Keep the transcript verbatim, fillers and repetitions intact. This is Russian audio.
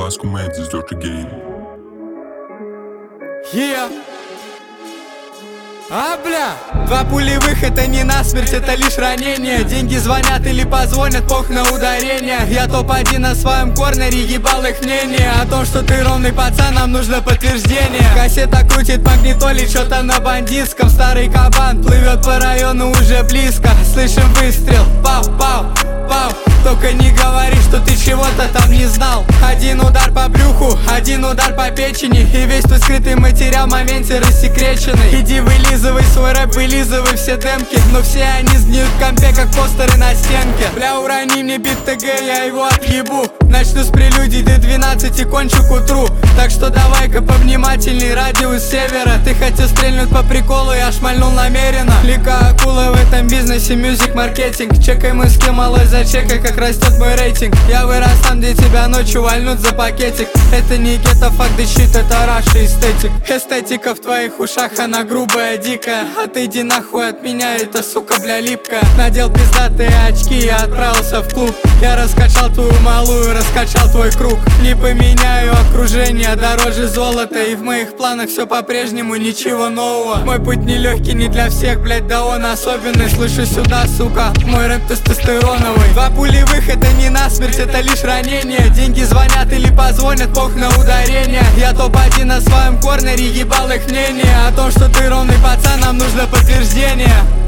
Last Commands is Dirty Game. Yeah. А, бля, два пулевых это не насмерть, это лишь ранение. Деньги звонят или позвонят, пох на ударение. Я топ-один на своем корнере, ебал их мнение о том, что ты ровный пацан, нам нужно подтверждение. Кассета крутит магнитолит, что-то на бандитском. Старый кабан плывет по району уже близко. Слышим выстрел, пау, пау, пау. Только не говори, что ты чего-то там не знал. Один удар по брюху, один удар по печени, и весь твой скрытый материал в моменте рассекреченный. Иди вылизывай свой рэп, вылизывай все демки, но все они сгниют в компе, как постеры на стенке. Бля, урони мне бит ТГ, я его отъебу. Начну с прелюдий до двенадцати, кончу к утру. Так что давай-ка повнимательней, радиус севера. Ты хотел стрельнуть по приколу, я шмальнул намеренно. Лика акула в этом бизнесе, мюзик-маркетинг. Чекай мы с кем, малой, зачекай, как растет мой рейтинг. Я вырос там, где тебя ночью вальнут за пакетик. Это не гетто, факт, да щит, это раши эстетик. Эстетика в твоих ушах, она грубая, дикая. Отойди нахуй от меня, это, сука, бля, липкая. Надел пиздатые очки и отправился в клуб. Я раскачал твою малую, раскачал твой круг. Не поменяю окружение, дороже золота. И в моих планах все по-прежнему, ничего нового. Мой путь нелегкий, не для всех, блять, да он особенный. Слышу сюда, сука, мой рэп тестостероновый. Два пулевых это не насмерть, это лишь ранение. Деньги звонят или позвонят, пох на ударение. Я топ-один на своем корнере, ебал их мнение о том, что ты ровный пацан, нам нужно подтверждение.